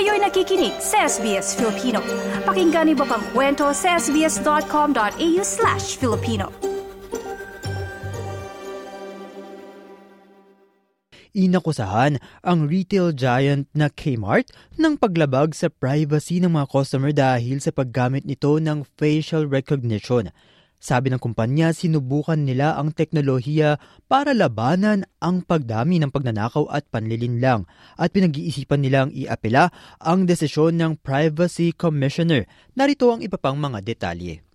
Kayo'y nakikinig sa SBS Filipino. Pakinggan niyo pa ang kwento sa sbs.com.au/Filipino. Inakusahan ang retail giant na Kmart ng paglabag sa privacy ng mga customer dahil sa paggamit nito ng facial recognition. Sabi ng kumpanya, sinubukan nila ang teknolohiya para labanan ang pagdami ng pagnanakaw at panlilinlang at pinag-iisipan nilang iapela ang desisyon ng Privacy Commissioner. Narito ang iba pang mga detalye.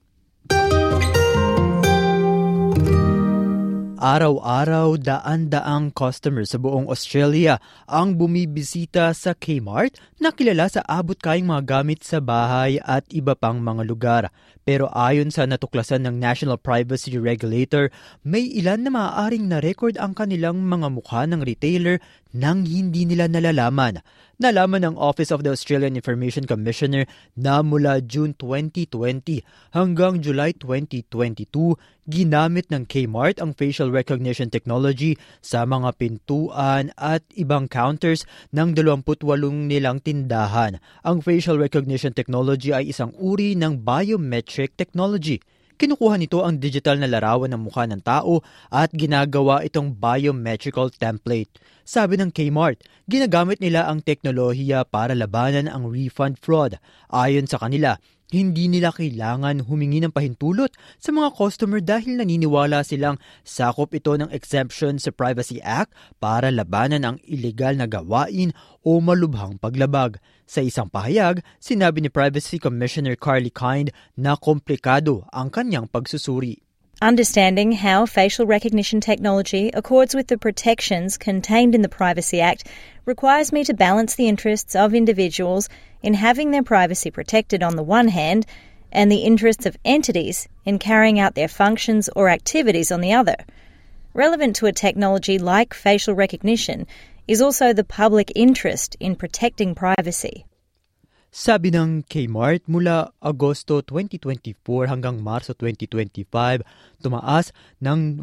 Araw-araw, daan-daang customers sa buong Australia ang bumibisita sa Kmart na kilala sa abot-kayang mga gamit sa bahay at iba pang mga lugar. Pero ayon sa natuklasan ng National Privacy Regulator, may ilan na maaaring na-record ang kanilang mga mukha ng retailer nang hindi nila nalalaman. Nalaman ng Office of the Australian Information Commissioner na mula June 2020 hanggang July 2022, ginamit ng Kmart ang facial recognition technology sa mga pintuan at ibang counters ng 28 nilang tindahan. Ang facial recognition technology ay isang uri ng biometric technology. Kinukuha nito ang digital na larawan ng mukha ng tao at ginagawa itong biometrical template. Sabi ng Kmart, ginagamit nila ang teknolohiya para labanan ang refund fraud. Ayon sa kanila, hindi nila kailangan humingi ng pahintulot sa mga customer dahil naniniwala silang sakop ito ng exemption sa Privacy Act para labanan ang illegal na gawain o malubhang paglabag. Sa isang pahayag, sinabi ni Privacy Commissioner Carly Kind na komplikado ang kanyang pagsusuri. Understanding how facial recognition technology accords with the protections contained in the Privacy Act requires me to balance the interests of individuals in having their privacy protected on the one hand and the interests of entities in carrying out their functions or activities on the other. Relevant to a technology like facial recognition is also the public interest in protecting privacy. Sabi ng Kmart, mula Agosto 2024 hanggang Marso 2025, tumaas ng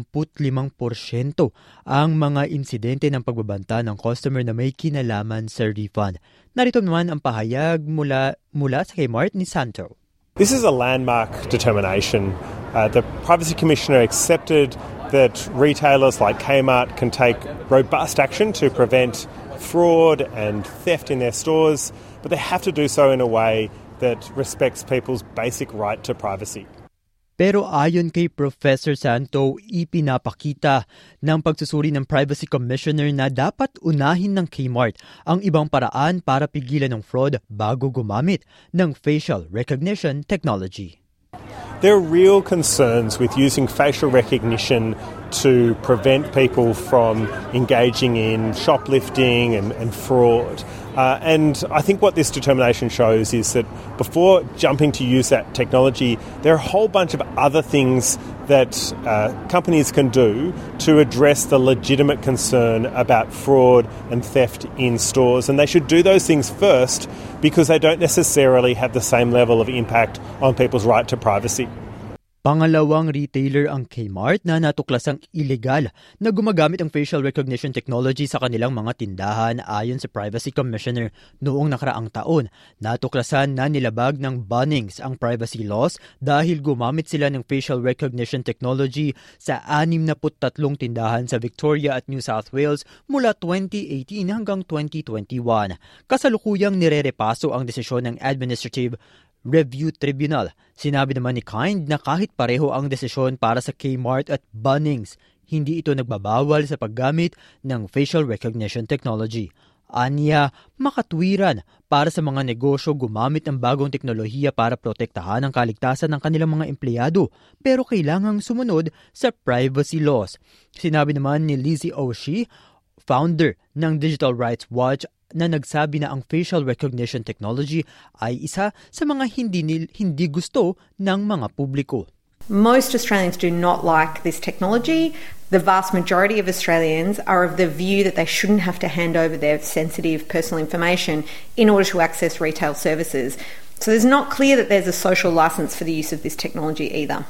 85% ang mga insidente ng pagbabanta ng customer na may kinalaman sa refund. Narito naman ang pahayag mula sa Kmart ni Santo. This is a landmark determination. The Privacy Commissioner accepted that retailers like Kmart can take robust action to prevent fraud and theft in their stores, but they have to do so in a way that respects people's basic right to privacy. Pero ayon kay Professor Santo, ipinapakita ng pagsusuri ng Privacy Commissioner na dapat unahin ng Kmart ang ibang paraan para pigilan ng fraud bago gumamit ng facial recognition technology. There are real concerns with using facial recognition to prevent people from engaging in shoplifting and fraud. And I think what this determination shows is that before jumping to use that technology, there are a whole bunch of other things that companies can do to address the legitimate concern about fraud and theft in stores. And they should do those things first because they don't necessarily have the same level of impact on people's right to privacy. Pangalawang retailer ang Kmart na natuklasang illegal na gumagamit ang facial recognition technology sa kanilang mga tindahan ayon sa Privacy Commissioner. Noong nakaraang taon, natuklasan na nilabag ng Bunnings ang privacy laws dahil gumamit sila ng facial recognition technology sa 63 tindahan sa Victoria at New South Wales mula 2018 hanggang 2021. Kasalukuyang nirerepaso ang desisyon ng Administrative Review Tribunal. Sinabi naman ni Kind na kahit pareho ang desisyon para sa Kmart at Bunnings, hindi ito nagbabawal sa paggamit ng facial recognition technology. Anya, makatwiran para sa mga negosyo gumamit ng bagong teknolohiya para protektahan ang kaligtasan ng kanilang mga empleyado, pero kailangang sumunod sa privacy laws. Sinabi naman ni Lizzie Oshie, founder ng Digital Rights Watch, na nagsabi na ang facial recognition technology ay isa sa mga hindi gusto ng mga publiko. Most Australians do not like this technology. The vast majority of Australians are of the view that they shouldn't have to hand over their sensitive personal information in order to access retail services. So it's not clear that there's a social license for the use of this technology either.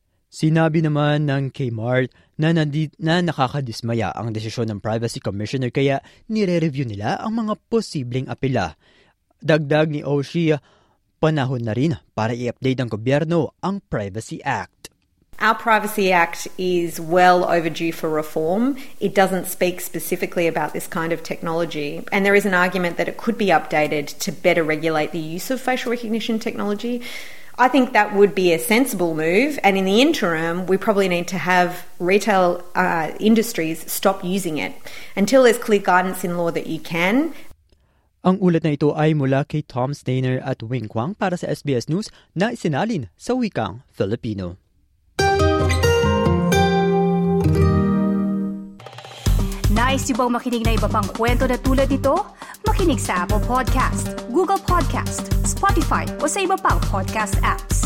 Sinabi naman ng Kmart na nakakadismaya ang desisyon ng Privacy Commissioner kaya nire-review nila ang mga posibleng apela. Dagdag ni Oshie, panahon na rin para i-update ng gobyerno ang Privacy Act. Our Privacy Act is well overdue for reform. It doesn't speak specifically about this kind of technology, and there is an argument that it could be updated to better regulate the use of facial recognition technology. I think that would be a sensible move, and in the interim, we probably need to have retail industries stop using it until there's clear guidance in law that you can. Ang ulat na ito ay mula kay Tom Stainer at Wing Kwang para sa SBS News na isinalin sa wikang Filipino. Nice yung bang makinig na iba pang kwento na tulad ito? Makinig sa Apple Podcast, Google Podcast, Spotify o sa iba pang podcast apps.